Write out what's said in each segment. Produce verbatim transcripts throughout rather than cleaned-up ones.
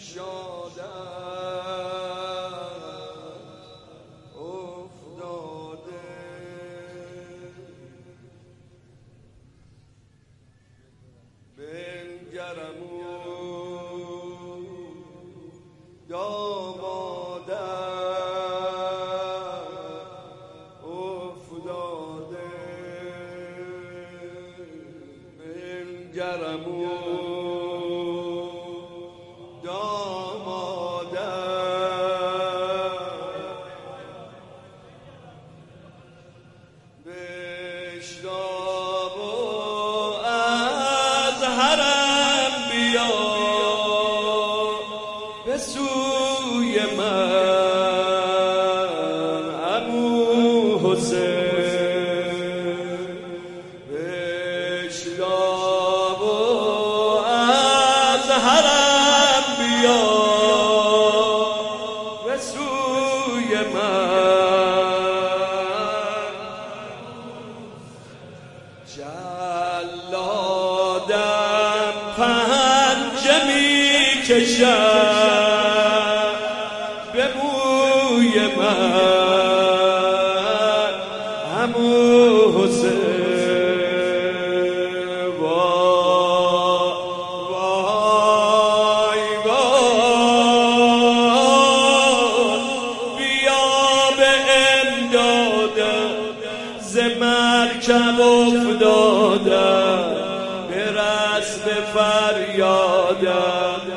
جلادم پنجه می کشد به موی من عمو حسین. وای وای بیا به امدادم ز مرکب افتادم برس به فریادم.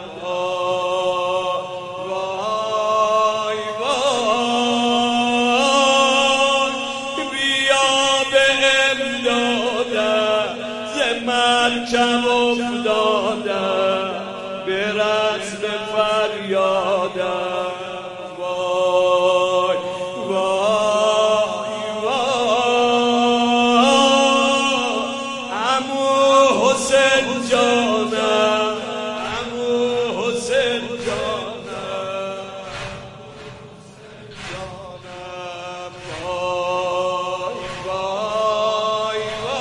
وای وای بیا به امدادم ز مرکب افتادم برس به فریادم. وای وای وای عمو حسین جانم، عمو حسین جانم، جانم. وای وای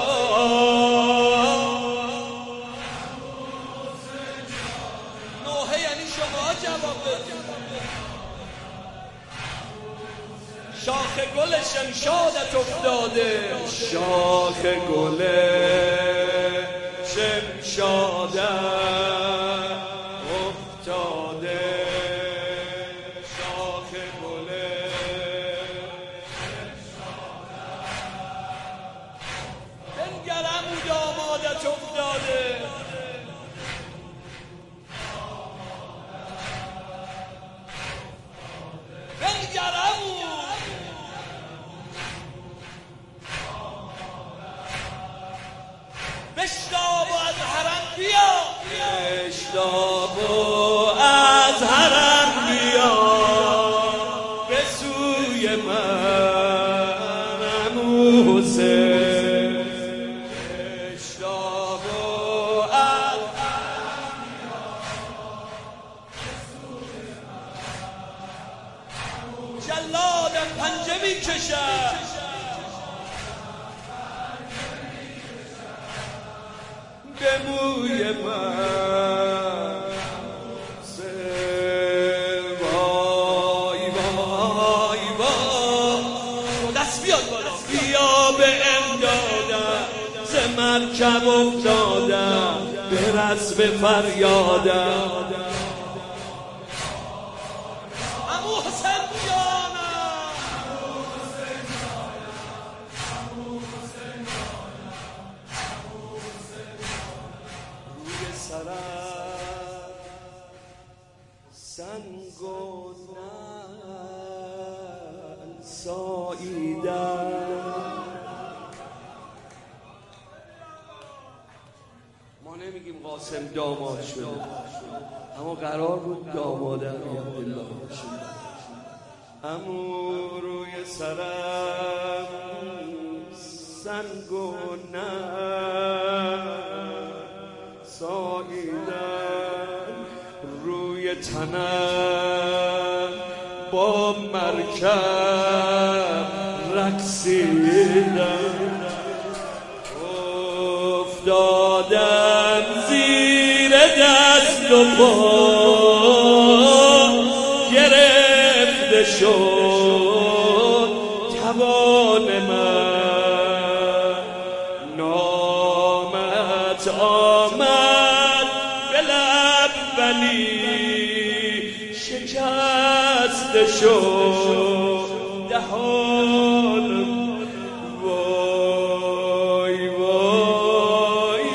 وای نوحه یعنی شما جواب بدید. شاخ گل شمشادت افتاده، شاخ گل شمشادت افتاده، شاخ گل شمشادت بنگرم او دامادت افتاده. بنگرم او بشتاب و از حرم بیا، بشتاب و از حرم بیا به سوی من عمو حسین. بشتاب و از حرم بیا به سوی من. جلادم پنجه می کشد به موی من. وای وای وای دست بیاد بالا. بیا به امدادم ز مرکب افتادم برس به فریادم. عمو حسین جانم، سنگ و نعل ساییدن. ما نمیگیم قاسم داماد شده، اما قرار بود داماد عبدالله باشه. اما روی سرم سنگ و نعل ساییدن، روی تنم با مرکب رقصیدن. افتادم زیر دست و پا شد توان من، نامت آمد به لب ولی شکسته شد دهان. وای وای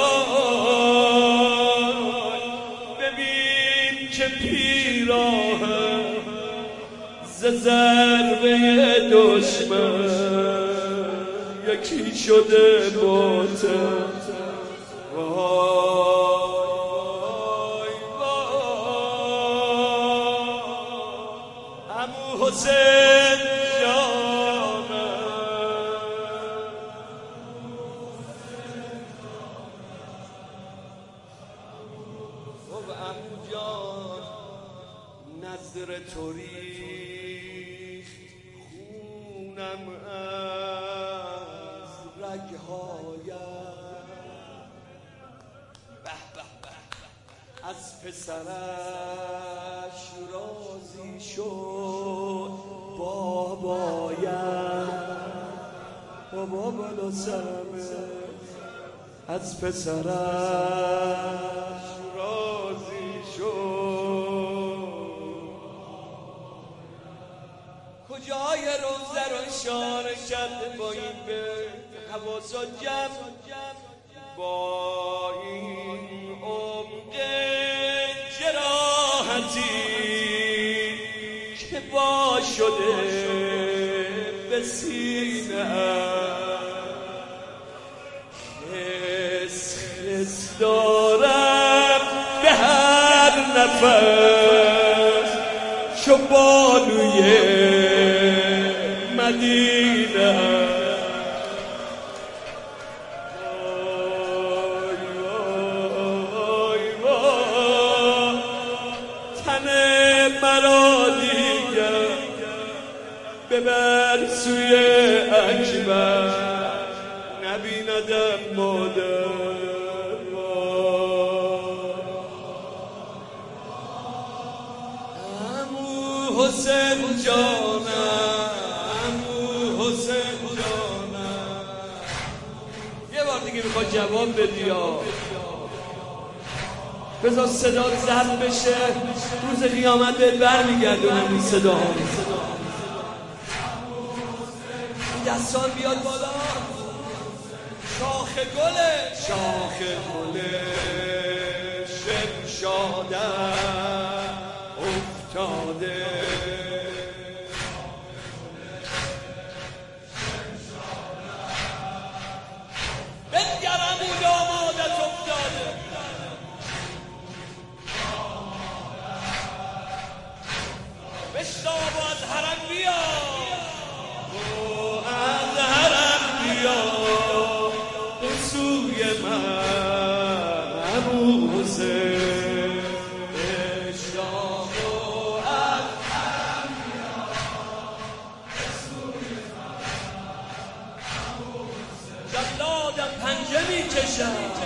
وای ببین که پیراهن ز ضربه دشمن یکی شده باطن. وای وای عمو حسین نظر تو ریخت خونم از رگهایم، از پسرش راضی شد بابایم. بابا بالا سرمه از پسرش راضی شد. کجای روزه رو اشاره کرده با این به حواسا جمع، با این عمق جراحتی که با شده به سینه خس خس دارم به هر نفس چو بانوی مدینه. وای وای وای تن مرا دیگر ببر سوی اکبر نبیندم مادر. حسین جانم، حسین جانم، یه بار دیگه میخواد جواب بدی یا بذار صدا ضبط بشه، روز قیامت بهت برمیگردونم این صدا ها. این دستان بیاد بالا. شاخ گله شاخ گله شمشادم افتاده، بنگرم او دامادت افتاده. بشتاب و از حرم بیا، و از حرم بیا به سوی من ابو حسین. جلادم پنجه می کشم